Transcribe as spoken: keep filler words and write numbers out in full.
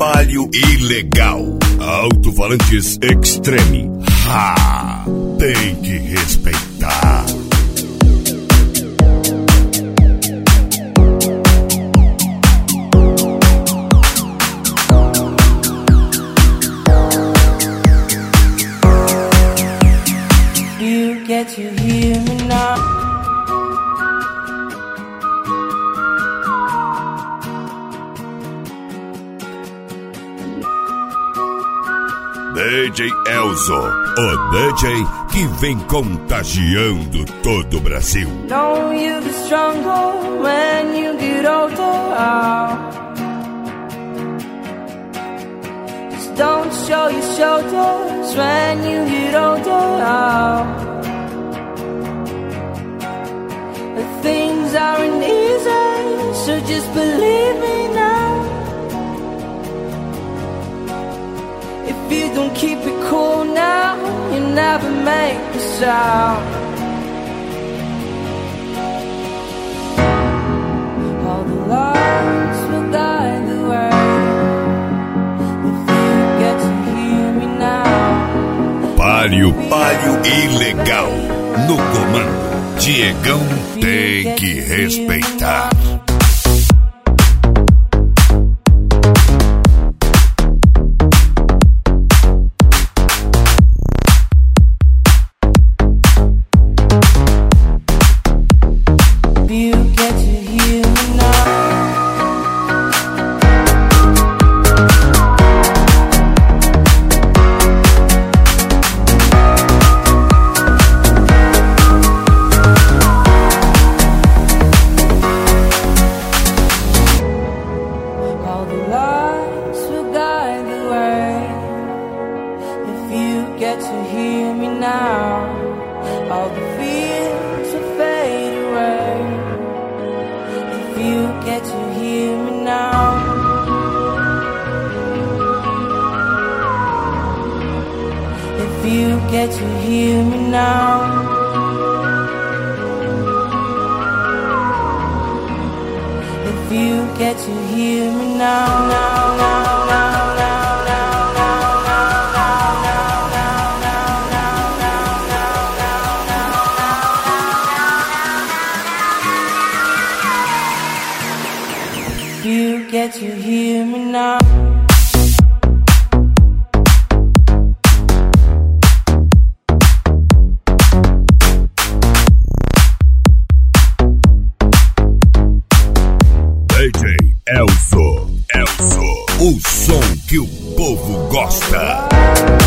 Palio ilegal. Alto-falantes Extreme. Ha! Tem que respeitar. You get to hear me now. D J Elzo, o D J que vem contagiando todo o Brasil. Know you'll be stronger when you get older. Just don't show your shoulders when you get older. The things aren't easy, so just believe me now. If you don't keep it cool now, you never make a sound. All the lights will guide the way. If you get to hear me now. Palio, Palio ilegal. No comando, Diegão tem que respeitar. Get to hear me now. If you get to hear me now, now, now, now, now, now, now, now, now, now, now, now, now, now, now. If you get to hear me now. D J Elzo, Elzo, o som que o povo gosta.